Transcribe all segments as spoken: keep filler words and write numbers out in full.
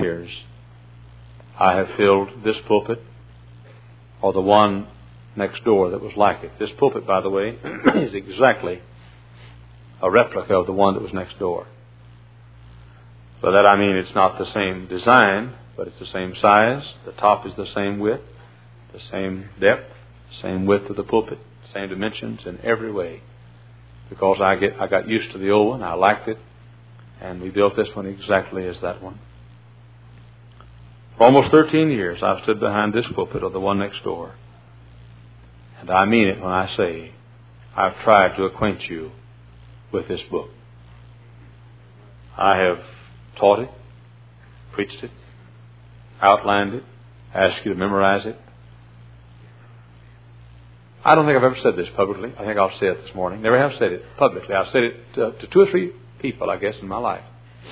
years, I have filled this pulpit or the one next door that was like it. This pulpit, by the way, is exactly a replica of the one that was next door. By that I mean it's not the same design, but it's the same size. The top is the same width, the same depth, same width of the pulpit, same dimensions in every way. Because I get I got used to the old one, I liked it, and we built this one exactly as that one. For almost thirteen years I've stood behind this pulpit or the one next door. And I mean it when I say I've tried to acquaint you with this book. I have taught it, preached it, outlined it, asked you to memorize it. I don't think I've ever said this publicly. I think I'll say it this morning. Never have said it publicly. I've said it to, to two or three people, I guess, in my life.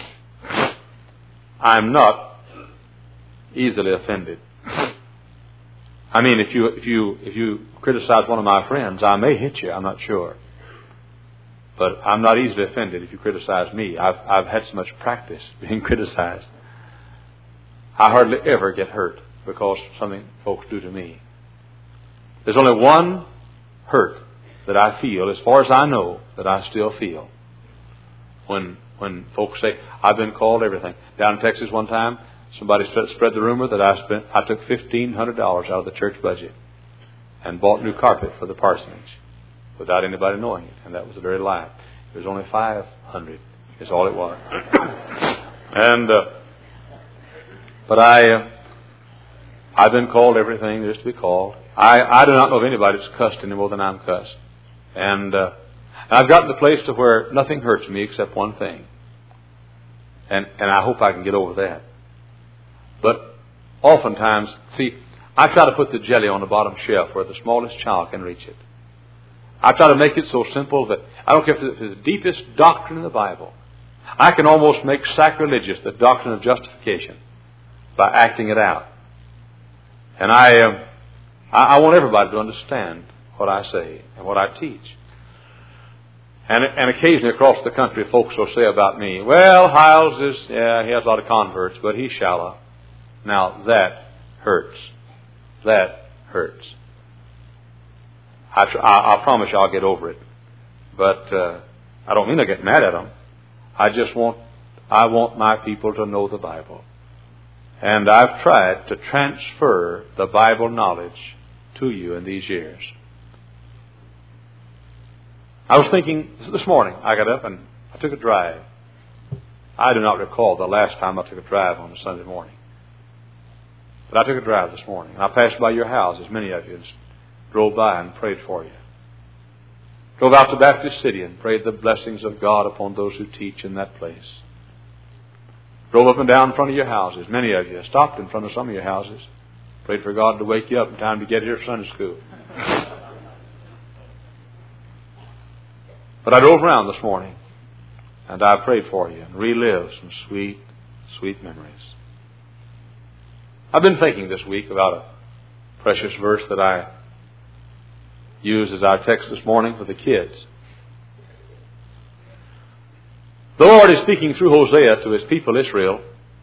I'm not easily offended. I mean, if you if you if you criticize one of my friends, I may hit you. I'm not sure, but I'm not easily offended if you criticize me. I've I've had so much practice being criticized. I hardly ever get hurt because of something folks do to me. There's only one hurt that I feel, as far as I know, that I still feel. When when folks say, I've been called everything. Down in Texas one time, somebody spread the rumor that I spent, I took fifteen hundred dollars out of the church budget and bought new carpet for the parsonage without anybody knowing it. And that was a very lie. It was only five hundred dollars is all it was. and, uh, but I, uh, I've been called everything there is to be called. I, I do not know of anybody that's cussed any more than I'm cussed. And, uh, I've gotten to the place to where nothing hurts me except one thing. And, and I hope I can get over that. But oftentimes, see, I try to put the jelly on the bottom shelf where the smallest child can reach it. I try to make it so simple that I don't care if it's the deepest doctrine in the Bible. I can almost make sacrilegious the doctrine of justification by acting it out. And I, um, I, I want everybody to understand what I say and what I teach. And, and occasionally across the country, folks will say about me, well, Hiles is, yeah, he has a lot of converts, but he's shallow. Now, that hurts. That hurts. I, I, I promise you I'll get over it. But uh, I don't mean to get mad at them. I just want, I want my people to know the Bible. And I've tried to transfer the Bible knowledge to you in these years. I was thinking, this morning, I got up and I took a drive. I do not recall the last time I took a drive on a Sunday morning. But I took a drive this morning. And I passed by your house, as many of you, and drove by and prayed for you. Drove out to Baptist City and prayed the blessings of God upon those who teach in that place. Drove up and down in front of your houses, many of you. Stopped in front of some of your houses. Prayed for God to wake you up in time to get here to Sunday school. But I drove around this morning and I prayed for you and relived some sweet, sweet memories. I've been thinking this week about a precious verse that I used as our text this morning for the kids. The Lord is speaking through Hosea to His people Israel.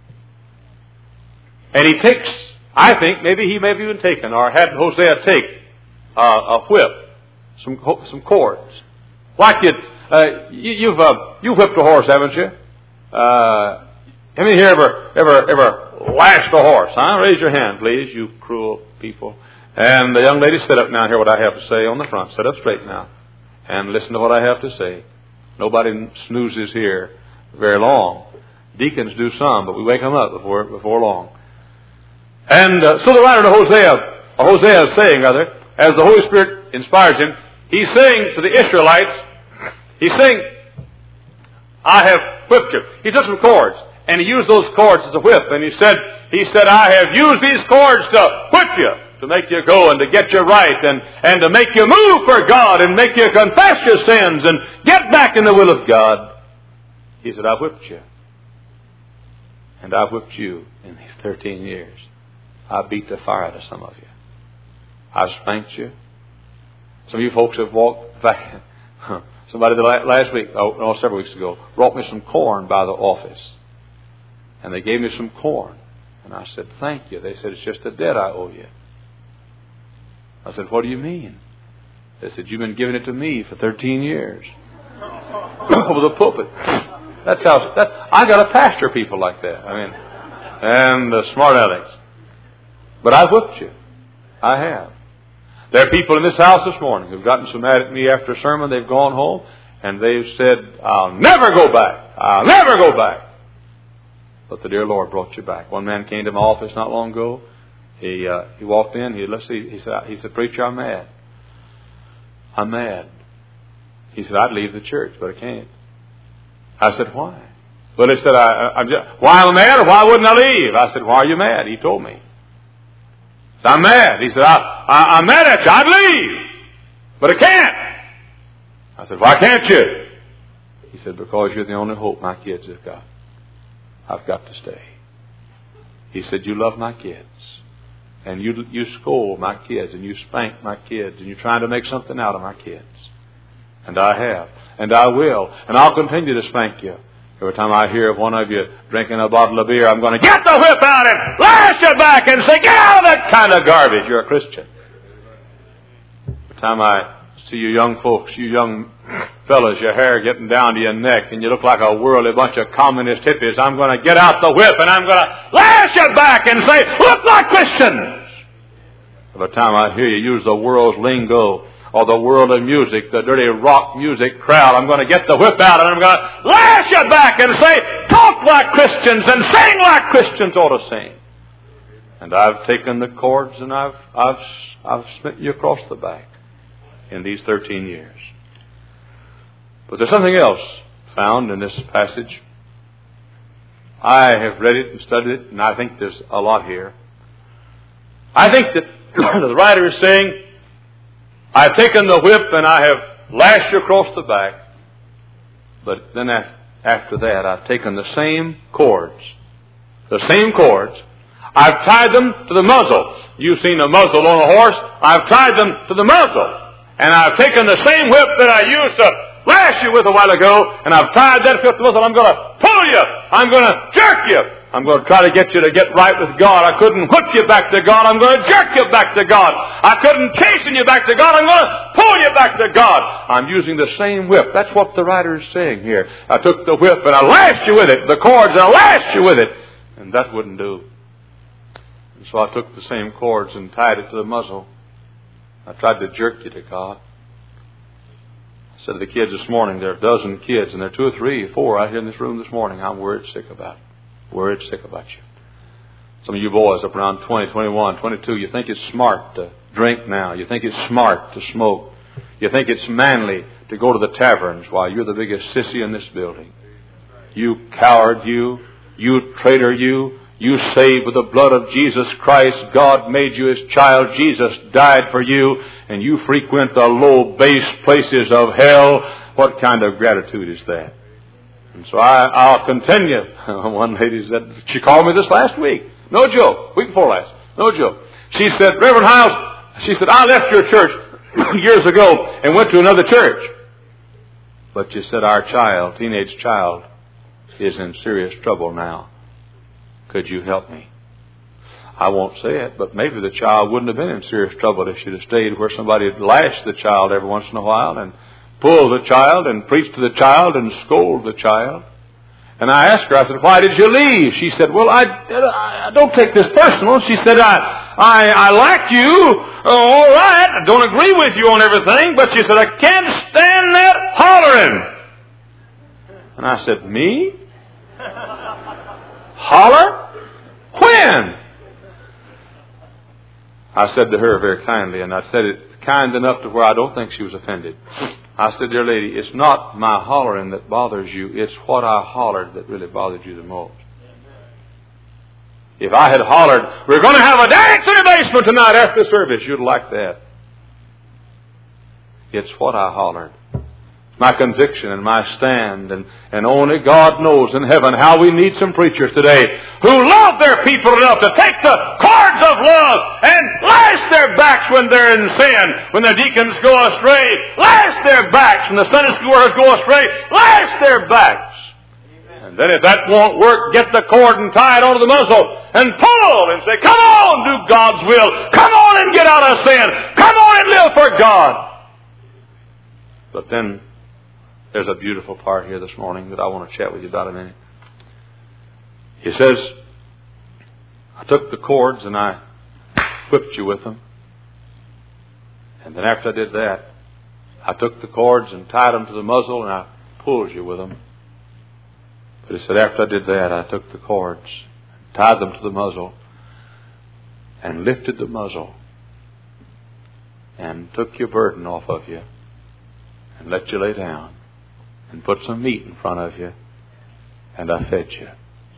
And He takes, I think, maybe He may have even taken, or had Hosea take uh, a whip, some some cords. Like it, uh, you, you've uh, you've whipped a horse, haven't you? Uh, how many here ever ever ever lashed a horse? Huh? Raise your hand, please, you cruel people. And the young lady, sit up now and hear what I have to say on the front. Sit up straight now and listen to what I have to say. Nobody snoozes here very long. Deacons do some, but we wake them up before before long. And uh, so the writer to Hosea, or Hosea is saying, rather, as the Holy Spirit inspires him, he's saying to the Israelites, he's saying, I have whipped you. He took some cords, and he used those cords as a whip, and he said, he said, I have used these cords to whip you, to make you go and to get you right, and, and to make you move for God, and make you confess your sins, and get back in the will of God. He said, I've whipped you. And I've whipped you in these thirteen years. I beat the fire out of some of you. I've spanked you. Some of you folks have walked back. Somebody last week, oh, no, several weeks ago, brought me some corn by the office. And they gave me some corn. And I said, thank you. They said, it's just a debt I owe you. I said, what do you mean? They said, you've been giving it to me for thirteen years. Over the pulpit. That's how, that's, I got to pastor people like that. I mean, and the smart alecks. But I've whipped you. I have. There are people in this house this morning who've gotten so mad at me after a sermon, they've gone home and they've said, I'll never go back. I'll never go back. But the dear Lord brought you back. One man came to my office not long ago. He uh, he walked in. He let's see. He said, he said, preacher, I'm mad. I'm mad. He said, I'd leave the church, but I can't. I said, why? Well, he said, I, I, I'm just, why am I mad, or why wouldn't I leave? I said, why are you mad? He told me. He said, I'm mad. He said, I, I, I'm mad at you. I'd leave, but I can't. I said, why can't you? He said, because you're the only hope my kids have got. I've got to stay. He said, you love my kids. And you you scold my kids, and you spank my kids, and you're trying to make something out of my kids. And I have. And I will. And I'll continue to spank you. Every time I hear of one of you drinking a bottle of beer, I'm going to get the whip out and lash you back and say, get out of that kind of garbage. You're a Christian. Every time I see you young folks, you young fellas, your hair getting down to your neck, and you look like a worldly bunch of communist hippies, I'm going to get out the whip and I'm going to lash you back and say, look like Christians. By the time I hear you use the world's lingo or the world of music, the dirty rock music crowd, I'm going to get the whip out and I'm going to lash you back and say, talk like Christians and sing like Christians ought to sing. And I've taken the cords and I've I've I've smitten you across the back in these thirteen years. But there's something else found in this passage. I have read it and studied it, and I think there's a lot here. I think that the writer is saying, I've taken the whip and I have lashed you across the back, but then after that I've taken the same cords, the same cords, I've tied them to the muzzle. You've seen a muzzle on a horse. I've tied them to the muzzle. And I've taken the same whip that I used to lash you with a while ago, and I've tied that whip to the muzzle. I'm going to pull you. I'm going to jerk you. I'm going to try to get you to get right with God. I couldn't whip you back to God. I'm going to jerk you back to God. I couldn't chasten you back to God. I'm going to pull you back to God. I'm using the same whip. That's what the writer is saying here. I took the whip and I lashed you with it, the cords, and I lashed you with it. And that wouldn't do. And so I took the same cords and tied it to the muzzle. I tried to jerk you to God. I said to the kids this morning, there are a dozen kids, and there are two or three, four out here in this room this morning I'm worried sick about. Worried sick about you. Some of you boys up around twenty, twenty-one, twenty-two, you think it's smart to drink now. You think it's smart to smoke. You think it's manly to go to the taverns while you're the biggest sissy in this building. You coward, you. You traitor, you. You saved with the blood of Jesus Christ. God made you His child. Jesus died for you. And you frequent the low, base places of hell. What kind of gratitude is that? And so I, I'll continue. One lady said, she called me this last week. No joke. Week before last. No joke. She said, Reverend Hiles, she said, I left your church years ago and went to another church. But you said our child, teenage child, is in serious trouble now. Could you help me? I won't say it, but maybe the child wouldn't have been in serious trouble if she'd have stayed where somebody had lashed the child every once in a while and pulled the child and preached to the child and scold the child. And I asked her, I said, why did you leave? She said, well, I, I don't take this personal. She said, I, I, I like you. Oh, all right. I don't agree with you on everything, but she said, I can't stand that hollering. And I said, me? Holler? When? I said to her very kindly, and I said it kind enough to where I don't think she was offended. I said, dear lady, it's not my hollering that bothers you. It's what I hollered that really bothered you the most. If I had hollered, we're going to have a dance in the basement tonight after the service, you'd like that. It's what I hollered. My conviction and my stand, and, and only God knows in heaven how we need some preachers today who love their people enough to take the cords of love and lash their backs when they're in sin, when the deacons go astray, lash their backs when the Sunday school workers go astray, lash their backs And then if that won't work, get the cord and tie it onto the muzzle and pull and say, come on, do God's will. Come on and get out of sin. Come on and live for God. But then there's a beautiful part here this morning that I want to chat with you about a minute. He says, I took the cords and I whipped you with them. And then after I did that, I took the cords and tied them to the muzzle and I pulled you with them. But he said, after I did that, I took the cords, tied them to the muzzle, and lifted the muzzle, and took your burden off of you, and let you lay down, and put some meat in front of you, and I fed you.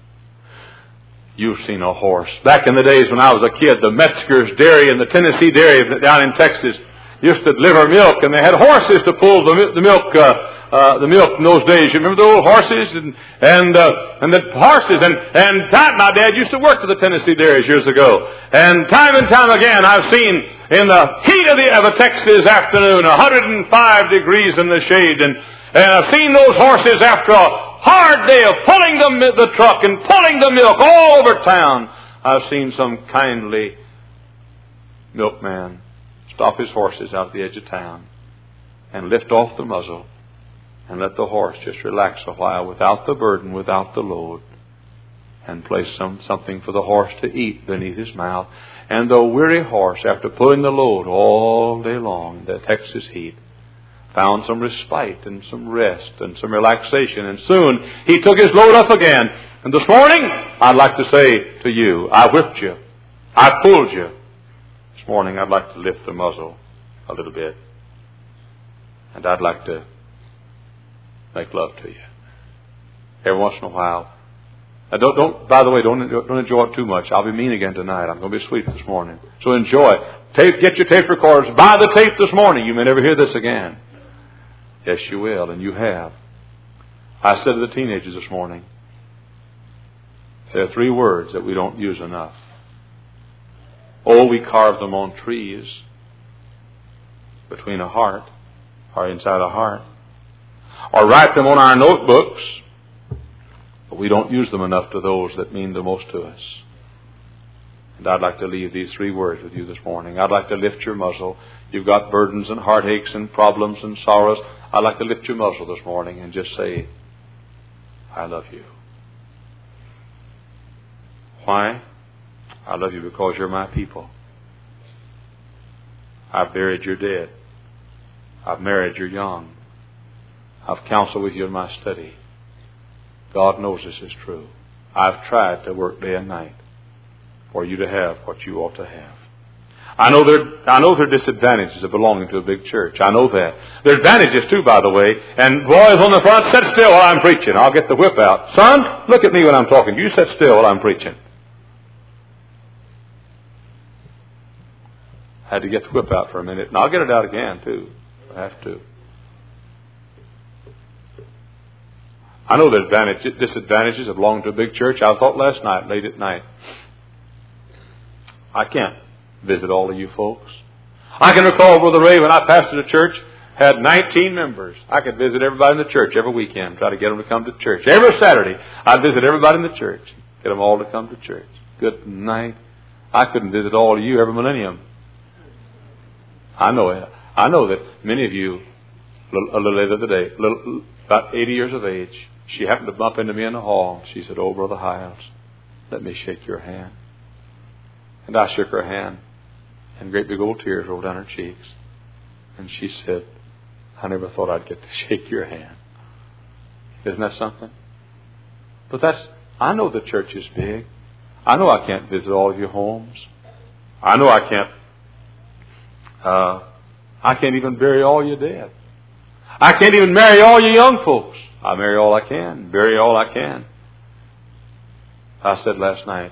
You've seen a horse. Back in the days when I was a kid, the Metzger's Dairy and the Tennessee Dairy down in Texas used to deliver milk, and they had horses to pull the, the milk uh, Uh, the milk in those days. You remember the old horses and and uh, and the horses and and time. My dad used to work for the Tennessee Dairies years ago, and time and time again I've seen in the heat of the of a Texas afternoon, one hundred five degrees in the shade, and and I've seen those horses after a hard day of pulling the the truck and pulling the milk all over town. I've seen some kindly milkman stop his horses out at the edge of town and lift off the muzzle and let the horse just relax a while without the burden, without the load, and place some something for the horse to eat beneath his mouth. And the weary horse, after pulling the load all day long in the Texas heat, found some respite and some rest and some relaxation. And soon he took his load up again. And this morning, I'd like to say to you, I whipped you. I pulled you. This morning, I'd like to lift the muzzle a little bit. And I'd like to make love to you. Every once in a while. Now don't, don't, by the way, don't, don't enjoy it too much. I'll be mean again tonight. I'm going to be sweet this morning. So enjoy. Tape, get your tape recorders. Buy the tape this morning. You may never hear this again. Yes, you will, and you have. I said to the teenagers this morning, there are three words that we don't use enough. Oh, we carve them on trees between a heart, or inside a heart, or write them on our notebooks, but we don't use them enough to those that mean the most to us. And I'd like to leave these three words with you this morning. I'd like to lift your muzzle. You've got burdens and heartaches and problems and sorrows. I'd like to lift your muzzle this morning and just say, I love you. Why? I love you because you're my people. I've buried your dead. I've married your young. I've counseled with you in my study. God knows this is true. I've tried to work day and night for you to have what you ought to have. I know there, I know there are disadvantages of belonging to a big church. I know that. There are advantages too, by the way. And boys on the front, sit still while I'm preaching. I'll get the whip out. Son, look at me when I'm talking. You sit still while I'm preaching. I had to get the whip out for a minute, and I'll get it out again too. I have to. I know the advantages, disadvantages of belonging to a big church. I thought last night, late at night, I can't visit all of you folks. I can recall Brother Ray, when I pastored a church, had nineteen members. I could visit everybody in the church every weekend, try to get them to come to church. Every Saturday, I'd visit everybody in the church, get them all to come to church. Good night. I couldn't visit all of you every millennium. I know it. I know that many of you, a little, a little later today, little, about eighty years of age, she happened to bump into me in the hall. She said, "Oh, Brother Hiles, let me shake your hand." And I shook her hand, and great big old tears rolled down her cheeks. And she said, "I never thought I'd get to shake your hand." Isn't that something? But that's, I know the church is big. I know I can't visit all of your homes. I know I can't, uh, I can't even bury all your dead. I can't even marry all your young folks. I marry all I can, bury all I can. I said last night,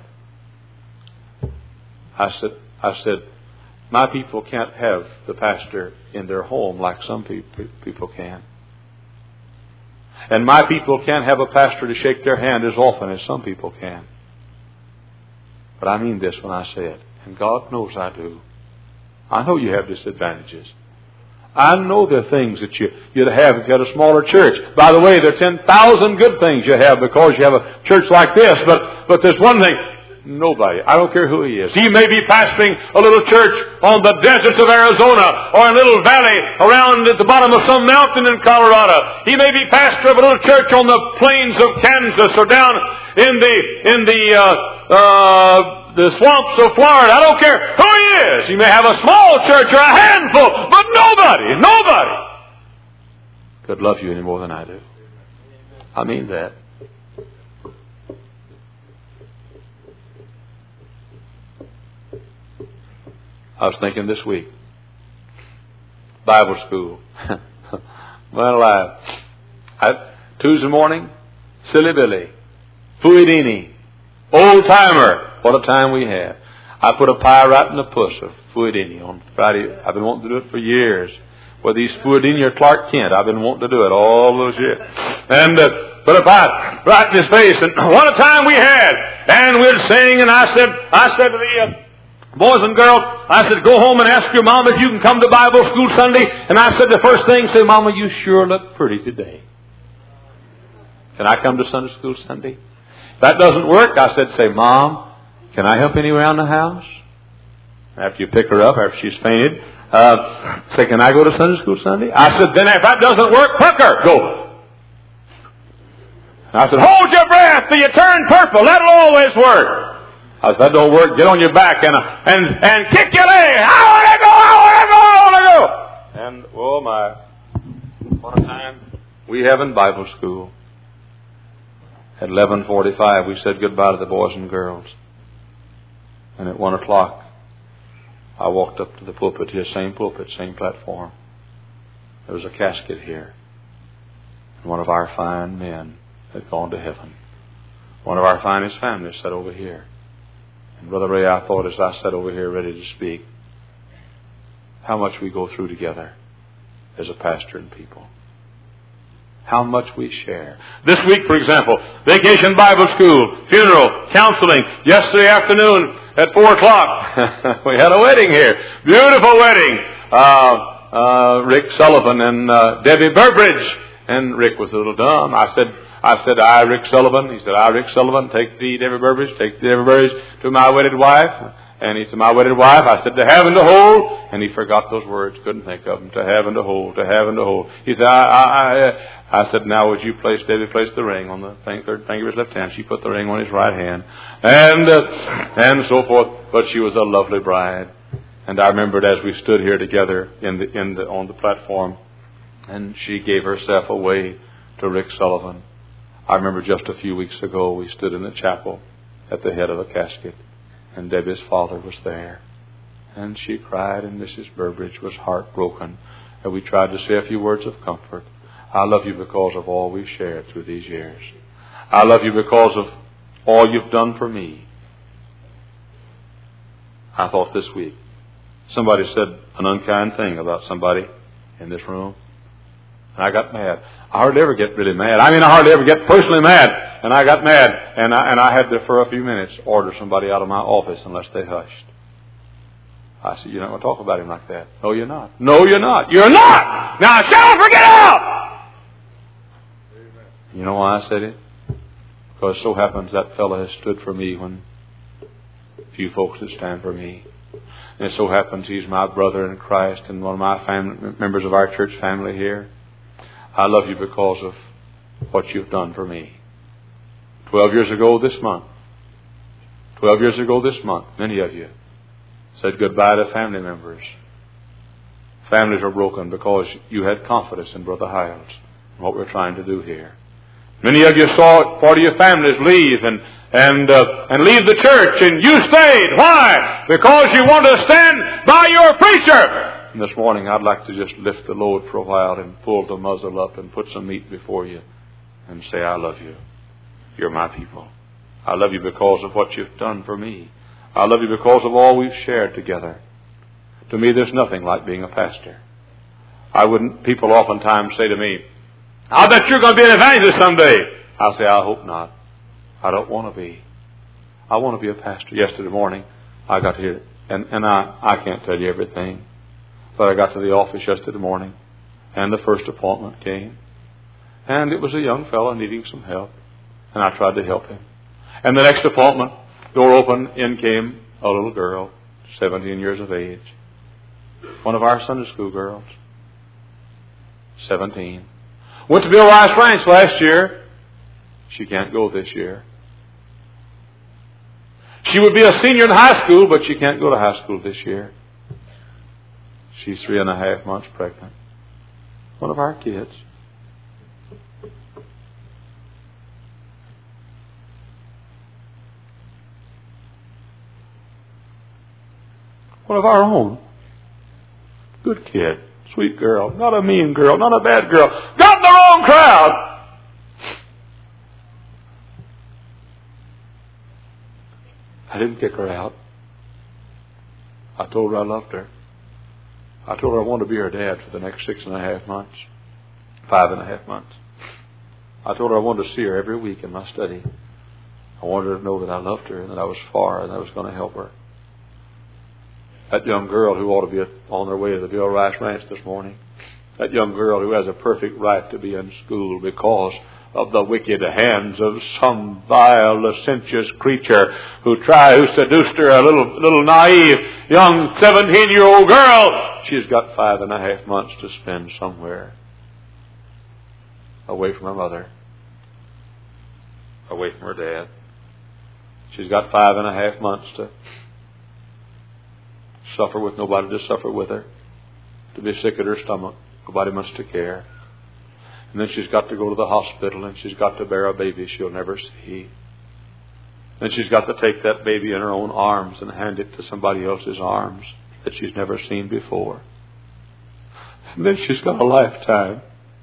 I said, I said, my people can't have the pastor in their home like some people can. And my people can't have a pastor to shake their hand as often as some people can. But I mean this when I say it, and God knows I do. I know you have disadvantages. I know there are things that you, you'd have if you had a smaller church. By the way, there are ten thousand good things you have because you have a church like this. But, but there's one thing. Nobody, I don't care who he is. He may be pastoring a little church on the deserts of Arizona or a little valley around at the bottom of some mountain in Colorado. He may be pastor of a little church on the plains of Kansas or down in the, in the, uh, uh, the swamps of Florida. I don't care who he is. He may have a small church or a handful, but nobody, nobody could love you any more than I do. I mean that. I was thinking this week, Bible school. Well, I, I, Tuesday morning, Silly Billy, Fuidini, Old Timer. What a time we had. I put a pie right in the puss of Fuidini on Friday. I've been wanting to do it for years. Whether he's Fuidini or Clark Kent, I've been wanting to do it all those years. And uh, put a pie right in his face. And what a time we had. And we'd sing, and I said, I said to the uh, boys and girls, I said, go home and ask your mom if you can come to Bible school Sunday. And I said the first thing, say, Mama, you sure look pretty today. Can I come to Sunday school Sunday? If that doesn't work, I said, say, Mom, can I help anywhere around the house? After you pick her up, after she's fainted, uh, say, can I go to Sunday school Sunday? I said, then if that doesn't work, hook her. Go. I said, hold your breath till you turn purple. That'll always work. I said, if that don't work, get on your back and uh, and and kick your leg. I want to go, I want to go, I want to go. And, oh my, what a time we have in Bible school. At eleven forty-five, we said goodbye to the boys and girls. And at one o'clock, I walked up to the pulpit here, same pulpit, same platform. There was a casket here. And one of our fine men had gone to heaven. One of our finest families sat over here. And Brother Ray, I thought as I sat over here ready to speak, how much we go through together as a pastor and people. How much we share. This week, for example, Vacation Bible School, funeral, counseling. Yesterday afternoon at four o'clock, we had a wedding here. Beautiful wedding. Uh, uh, Rick Sullivan and uh, Debbie Burbridge. And Rick was a little dumb. I said, I said, I, Rick Sullivan. He said, I, Rick Sullivan, take the Debbie Burbridge, take the Debbie Burbridge to my wedded wife. And he said, my wedded wife. I said, to have and to hold. And he forgot those words, couldn't think of them. To have and to hold, to have and to hold. He said, I, I, I, I said, now would you place, Debbie place the ring on the thing, third finger of his left hand. She put the ring on his right hand. And, uh, and so forth. But she was a lovely bride. And I remembered as we stood here together in the, in the, on the platform, and she gave herself away to Rick Sullivan. I remember just a few weeks ago we stood in the chapel at the head of a casket, and Debbie's father was there. And she cried, and Missus Burbridge was heartbroken. And we tried to say a few words of comfort. I love you because of all we've shared through these years. I love you because of all you've done for me. I thought this week, somebody said an unkind thing about somebody in this room. And I got mad. I hardly ever get really mad. I mean, I hardly ever get personally mad. And I got mad. And I, and I had to, for a few minutes, order somebody out of my office unless they hushed. I said, you're not going to talk about him like that. No, you're not. No, you're not. You're not! Now shut up or get out! You know why I said it? Because it so happens that fellow has stood for me when few folks that stand for me. And it so happens he's my brother in Christ and one of my family, members of our church family here. I love you because of what you've done for me. Twelve years ago this month, twelve years ago this month, many of you said goodbye to family members. Families are broken because you had confidence in Brother Hiles and what we're trying to do here. Many of you saw part of your families leave and and uh, and leave the church, and you stayed. Why? Because you want to stand by your preacher. And this morning I'd like to just lift the load for a while and pull the muzzle up and put some meat before you and say, I love you. You're my people. I love you because of what you've done for me. I love you because of all we've shared together. To me, there's nothing like being a pastor. I wouldn't. People oftentimes say to me, I bet you're going to be an evangelist someday. I say, I hope not. I don't want to be. I want to be a pastor. Yesterday morning, I got here, and, and I, I can't tell you everything. But I got to the office yesterday morning, and the first appointment came. And it was a young fellow needing some help, and I tried to help him. And the next appointment, door open, in came a little girl, seventeen years of age. One of our Sunday school girls. seventeen. Went to Bill Rice Ranch last year. She can't go this year. She would be a senior in high school, but she can't go to high school this year. She's three and a half months pregnant. One of our kids. One of our own. Good kid. Sweet girl. Not a mean girl. Not a bad girl. Got in the wrong crowd. I didn't kick her out. I told her I loved her. I told her I wanted to be her dad for the next six and a half months. Five and a half months. I told her I wanted to see her every week in my study. I wanted her to know that I loved her and that I was for her and I was going to help her. That young girl who ought to be on their way to the Bill Rice Ranch this morning. That young girl who has a perfect right to be in school because of the wicked hands of some vile, licentious creature who tried, who seduced her, a little, little naive, young seventeen-year-old girl. She's got five and a half months to spend somewhere away from her mother, away from her dad. She's got five and a half months to suffer with nobody to suffer with her, to be sick at her stomach, nobody much to care. And then she's got to go to the hospital and she's got to bear a baby she'll never see. Then she's got to take that baby in her own arms and hand it to somebody else's arms that she's never seen before. And then she's got a lifetime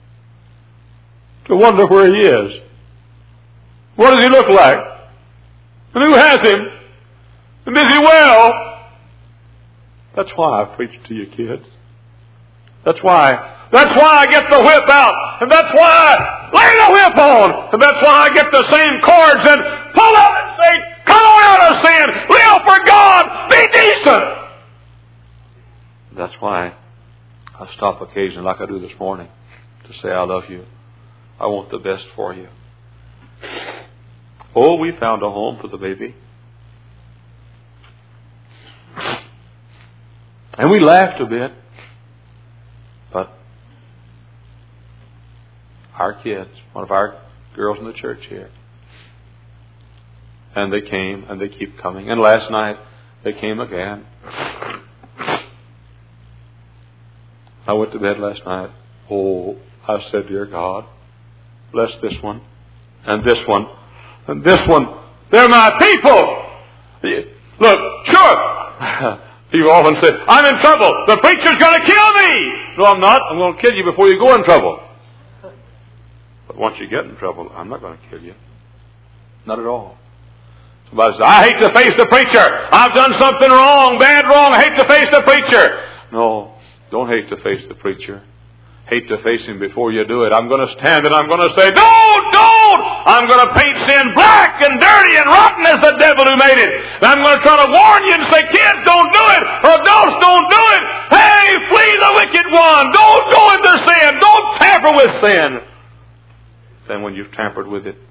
to wonder where he is. What does he look like? And who has him? And is he well? That's why I preach to you kids. That's why. That's why I get the whip out. And that's why I lay the whip on. And that's why I get the same cords and pull out and say, come on out of sin. Live for God. Be decent. That's why I stop occasionally like I do this morning to say I love you. I want the best for you. Oh, we found a home for the baby. And we laughed a bit. But our kids, one of our girls in the church here, and they came and they keep coming. And last night they came again. I went to bed last night. Oh, I said, dear God, bless this one and this one and this one. They're my people. Look, sure. You often say, I'm in trouble. The preacher's going to kill me. No, I'm not. I'm going to kill you before you go in trouble. But once you get in trouble, I'm not going to kill you. Not at all. Somebody says, I hate to face the preacher. I've done something wrong, bad wrong. I hate to face the preacher. No, don't hate to face the preacher. Hate to face him before you do it. I'm going to stand and I'm going to say, don't, don't! I'm going to paint sin black and dirty and rotten as the devil who made it. And I'm going to try to warn you and say, kids, don't do it. Or adults, don't do it. Hey, flee the wicked one. Don't go into sin. Don't tamper with sin. Then when you've tampered with it,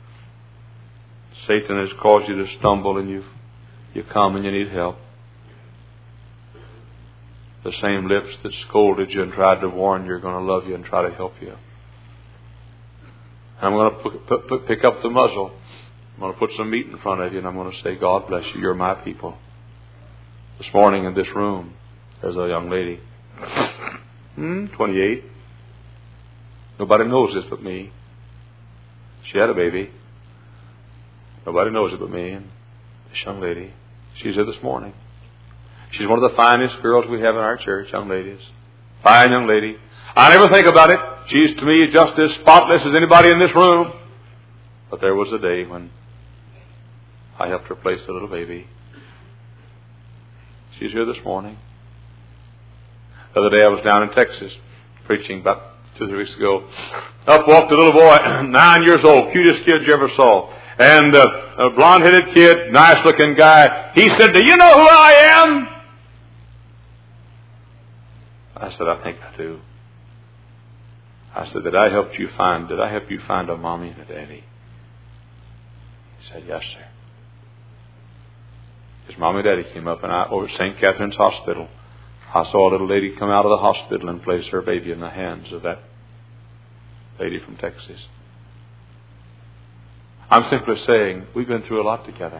Satan has caused you to stumble and you've, you come and you need help. The same lips that scolded you and tried to warn you are going to love you and try to help you. I'm going to put, put, put, pick up the muzzle. I'm going to put some meat in front of you and I'm going to say, God bless you. You're my people. This morning in this room, there's a young lady. Hmm, twenty-eight. Nobody knows this but me. She had a baby. Nobody knows it but me. And this young lady, she's here this morning. She's one of the finest girls we have in our church, young ladies. Fine young lady. I never think about it. She's to me just as spotless as anybody in this room. But there was a day when I helped her place the little baby. She's here this morning. The other day I was down in Texas preaching about two or three weeks ago. Up walked a little boy, nine years old, cutest kid you ever saw. And uh, a blonde-headed kid, nice-looking guy. He said, do you know who I am? I said, I think I do. I said, did I help you find, did I help you find a mommy and a daddy? He said, yes, sir. His mommy and daddy came up, and I, over at Saint Catherine's Hospital, I saw a little lady come out of the hospital and place her baby in the hands of that lady from Texas. I'm simply saying, we've been through a lot together.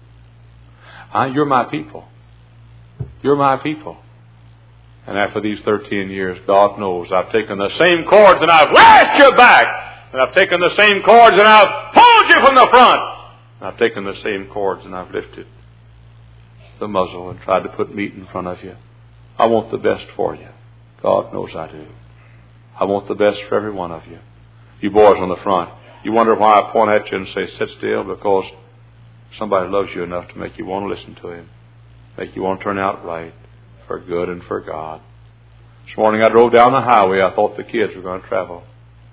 I, you're my people. You're my people. And after these thirteen years, God knows I've taken the same cords and I've lashed you back. And I've taken the same cords and I've pulled you from the front. And I've taken the same cords and I've lifted the muzzle and tried to put meat in front of you. I want the best for you. God knows I do. I want the best for every one of you. You boys on the front, you wonder why I point at you and say, sit still, because somebody loves you enough to make you want to listen to Him. Make you want to turn out right for good and for God. This morning I drove down the highway. I thought the kids were going to travel.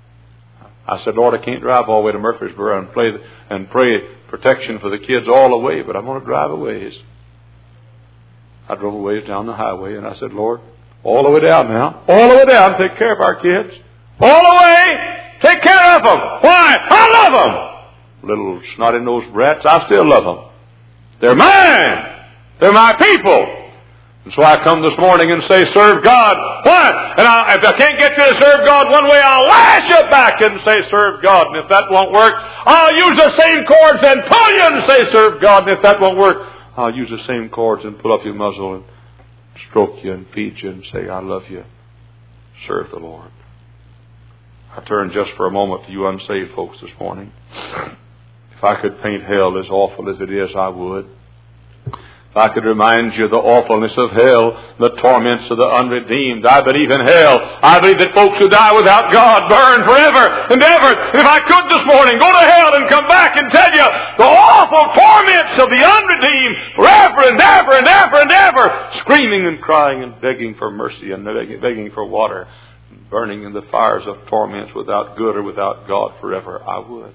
I said, Lord, I can't drive all the way to Murfreesboro and pray, and pray protection for the kids all the way, but I'm going to drive a ways. I drove a ways down the highway, and I said, Lord, all the way down now. All the way down. Take care of our kids. All the way. Take care of them. Why? I love them. Little snotty-nosed brats. I still love them. They're mine. They're my people. And so I come this morning and say, serve God. Why? And I, if I can't get you to serve God one way, I'll lash you back and say, serve God. And if that won't work, I'll use the same cords and pull you and say, serve God. And if that won't work, I'll use the same cords and pull up your muzzle and stroke you and feed you and say, I love you. Serve the Lord. I turn just for a moment to you unsaved folks this morning. If I could paint hell as awful as it is, I would. If I could remind you of the awfulness of hell, the torments of the unredeemed, I believe in hell. I believe that folks who die without God burn forever and ever. If I could this morning go to hell and come back and tell you the awful torments of the unredeemed forever and ever and ever and ever, screaming and crying and begging for mercy and begging for water, burning in the fires of torments without good or without God forever, I would.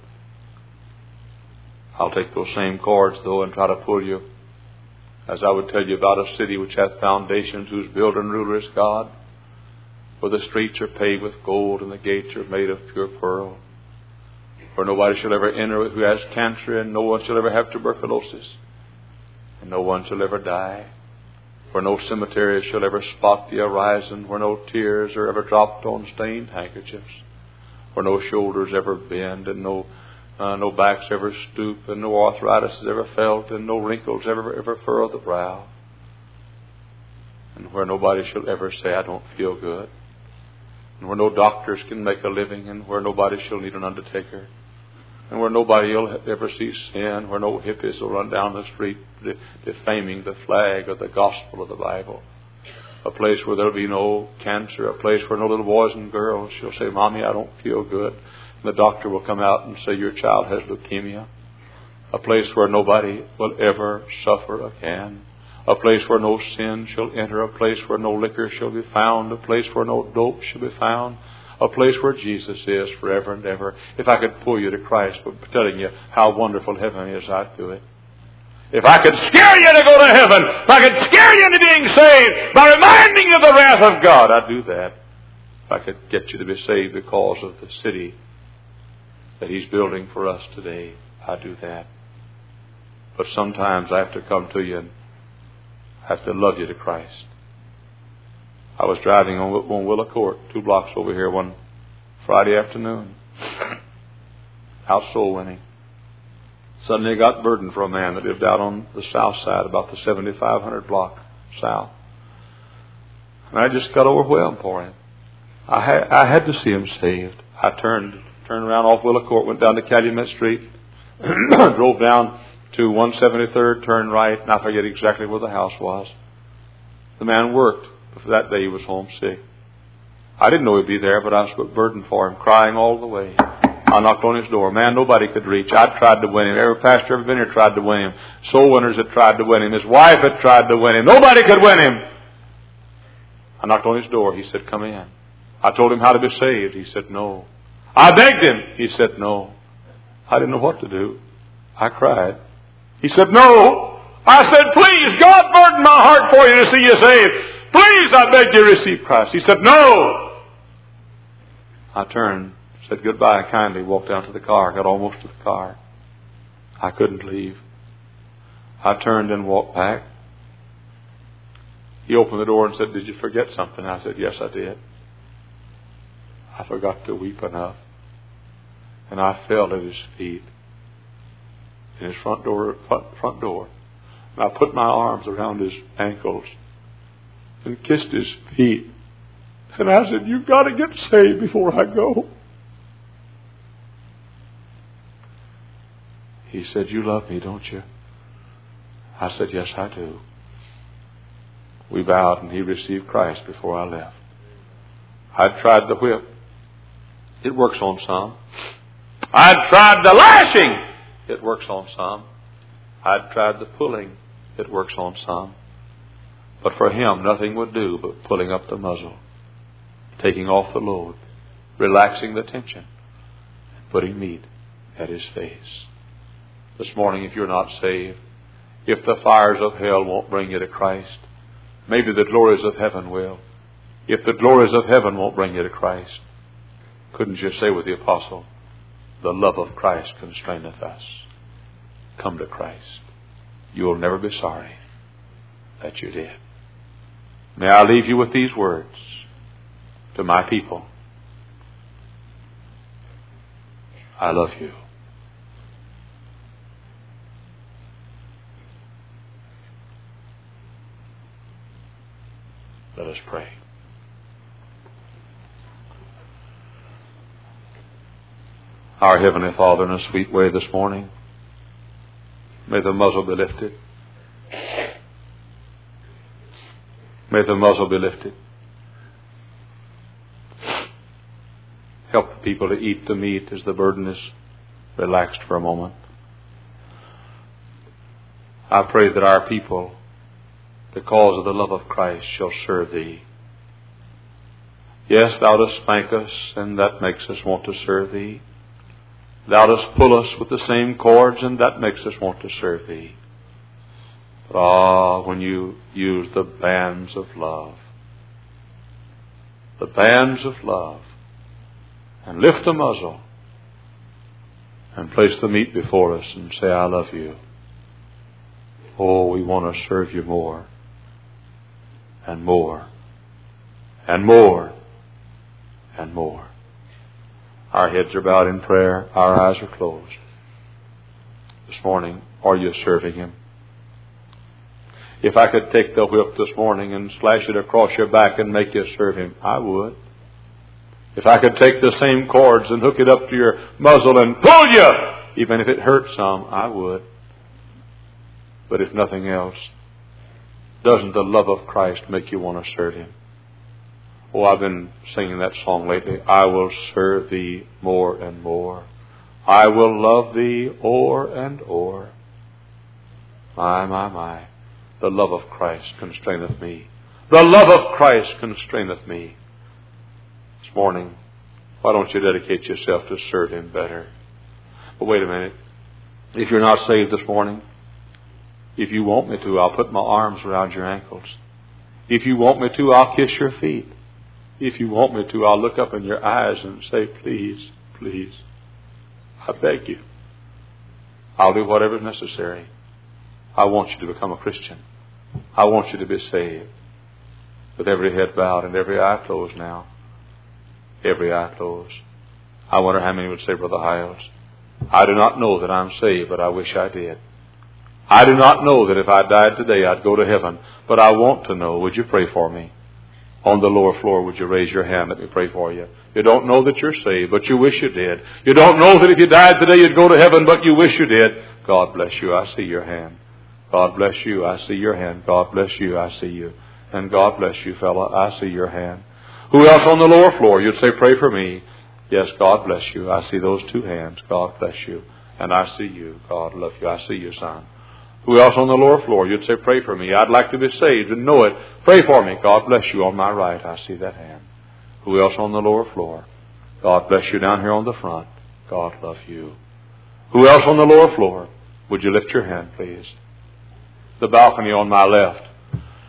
I'll take those same cords, though, and try to pull you, as I would tell you about a city which hath foundations, whose builder and ruler is God, where the streets are paved with gold and the gates are made of pure pearl, where nobody shall ever enter who has cancer, and no one shall ever have tuberculosis, and no one shall ever die, where no cemetery shall ever spot the horizon, where no tears are ever dropped on stained handkerchiefs, where no shoulders ever bend, and no uh, no backs ever stoop, and no arthritis is ever felt, and no wrinkles ever ever furrow the brow, and where nobody shall ever say, I don't feel good, and where no doctors can make a living, and where nobody shall need an undertaker, and where nobody will ever see sin, where no hippies will run down the street defaming the flag of the gospel of the Bible. A place where there will be no cancer, a place where no little boys and girls shall say, Mommy, I don't feel good. And the doctor will come out and say, your child has leukemia. A place where nobody will ever suffer again. A place where no sin shall enter. A place where no liquor shall be found. A place where no dope shall be found. A place where Jesus is forever and ever. If I could pull you to Christ by telling you how wonderful heaven is, I'd do it. If I could scare you to go to heaven, if I could scare you into being saved by reminding you of the wrath of God, I'd do that. If I could get you to be saved because of the city that He's building for us today, I'd do that. But sometimes I have to come to you and I have to love you to Christ. I was driving on, on Willow Court, two blocks over here, one Friday afternoon, out soul winning. Suddenly I got burdened for a man that lived out on the south side, about the seventy-five hundred block south. And I just got overwhelmed for him. I had, I had to see him saved. I turned turned around off Willow Court, went down to Calumet Street, drove down to one seventy-third, turned right, and I forget exactly where the house was. The man worked, but for that day he was homesick. I didn't know he'd be there, but I was burdened for him, crying all the way. I knocked on his door. Man, nobody could reach. I tried to win him. Every pastor ever been here tried to win him. Soul winners had tried to win him. His wife had tried to win him. Nobody could win him. I knocked on his door. He said, come in. I told him how to be saved. He said, no. I begged him. He said, no. I didn't know what to do. I cried. He said, no. I said, please, God burdened my heart for you to see you saved. Please, I beg you, receive Christ. He said, no. I turned, said goodbye kindly, walked down to the car, got almost to the car. I couldn't leave. I turned and walked back. He opened the door and said, did you forget something? I said, yes, I did. I forgot to weep enough. And I fell at his feet in his front door, front door. And I put my arms around his ankles and kissed his feet. And I said, you've got to get saved before I go. He said, you love me, don't you? I said, yes, I do. We bowed and he received Christ before I left. I'd tried the whip. It works on some. I'd tried the lashing. It works on some. I'd tried the pulling. It works on some. But for him, nothing would do but pulling up the muzzle, taking off the load, relaxing the tension, and putting meat at his face. This morning, if you're not saved, if the fires of hell won't bring you to Christ, maybe the glories of heaven will. If the glories of heaven won't bring you to Christ, couldn't you say with the apostle, the love of Christ constraineth us. Come to Christ. You will never be sorry that you did. May I leave you with these words to my people. I love you. Let us pray. Our Heavenly Father, in a sweet way this morning, may the muzzle be lifted. May the muzzle be lifted. Help the people to eat the meat as the burden is relaxed for a moment. I pray that our people, because of the love of Christ, shall serve Thee. Yes, Thou dost spank us, and that makes us want to serve Thee. Thou dost pull us with the same cords, and that makes us want to serve Thee. But ah, when you use the bands of love, the bands of love, and lift the muzzle, and place the meat before us, and say, I love you. Oh, we want to serve you more, and more, and more, and more. Our heads are bowed in prayer. Our eyes are closed. This morning, are you serving Him? If I could take the whip this morning and slash it across your back and make you serve Him, I would. If I could take the same cords and hook it up to your muzzle and pull you, even if it hurts some, I would. But if nothing else, doesn't the love of Christ make you want to serve Him? Oh, I've been singing that song lately. I will serve Thee more and more. I will love Thee o'er and o'er. My, my, my. The love of Christ constraineth me. The love of Christ constraineth me. This morning, why don't you dedicate yourself to serve Him better? But wait a minute. If you're not saved this morning, if you want me to, I'll put my arms around your ankles. If you want me to, I'll kiss your feet. If you want me to, I'll look up in your eyes and say, please, please, I beg you. I'll do whatever is necessary. I want you to become a Christian. I want you to be saved. With every head bowed and every eye closed now. Every eye closed. I wonder how many would say, Brother Hiles, I do not know that I'm saved, but I wish I did. I do not know that if I died today, I'd go to heaven, but I want to know. Would you pray for me? On the lower floor, would you raise your hand? Let me pray for you. You don't know that you're saved, but you wish you did. You don't know that if you died today, you'd go to heaven, but you wish you did. God bless you. I see your hand. God bless you. I see your hand. God bless you. I see you. And God bless you, fella. I see your hand. Who else on the lower floor? You'd say, pray for me. Yes, God bless you. I see those two hands. God bless you. And I see you. God love you. I see you, son. Who else on the lower floor? You'd say, pray for me. I'd like to be saved and know it. Pray for me. God bless you. On my right, I see that hand. Who else on the lower floor? God bless you down here on the front. God love you. Who else on the lower floor? Would you lift your hand, please? The balcony on my left.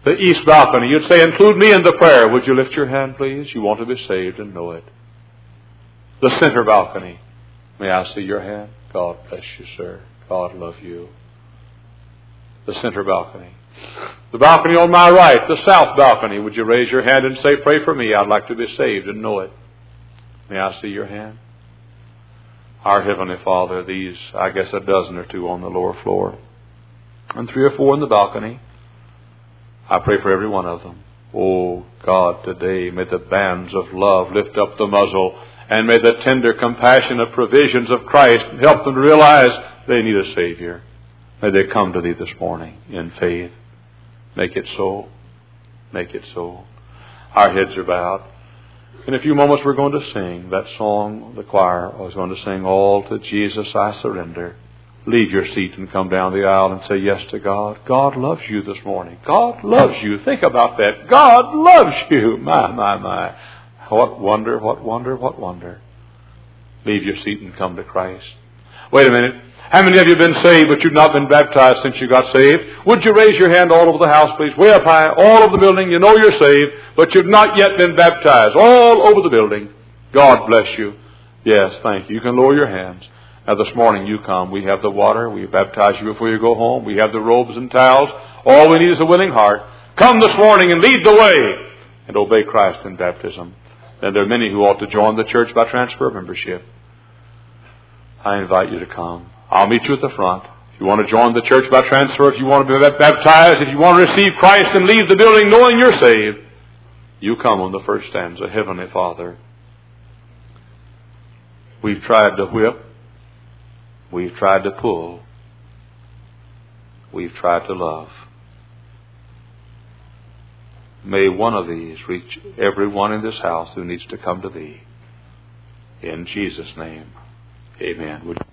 The east balcony. You'd say, include me in the prayer. Would you lift your hand, please? You want to be saved and know it. The center balcony. May I see your hand? God bless you, sir. God love you. The center balcony. The balcony on my right, the south balcony. Would you raise your hand and say, pray for me. I'd like to be saved and know it. May I see your hand? Our Heavenly Father, these, I guess, a dozen or two on the lower floor, and three or four in the balcony. I pray for every one of them. Oh, God, today, may the bands of love lift up the muzzle, and may the tender, compassionate provisions of Christ help them to realize they need a Savior. May they come to Thee this morning in faith. Make it so. Make it so. Our heads are bowed. In a few moments we're going to sing that song the choir was going to sing, All to Jesus I Surrender. Leave your seat and come down the aisle and say yes to God. God loves you this morning. God loves you. Think about that. God loves you. My, my, my. What wonder, what wonder, what wonder. Leave your seat and come to Christ. Wait a minute. How many of you have been saved but you've not been baptized since you got saved? Would you raise your hand all over the house, please? Way up high, all over the building. You know you're saved, but you've not yet been baptized. All over the building. God bless you. Yes, thank you. You can lower your hands. Now this morning you come. We have the water. We baptize you before you go home. We have the robes and towels. All we need is a willing heart. Come this morning and lead the way and obey Christ in baptism. Then there are many who ought to join the church by transfer of membership. I invite you to come. I'll meet you at the front. If you want to join the church by transfer, if you want to be baptized, if you want to receive Christ and leave the building knowing you're saved, you come on the first stanza. Heavenly Father, we've tried to whip. We've tried to pull. We've tried to love. May one of these reach everyone in this house who needs to come to Thee. In Jesus' name, amen. Would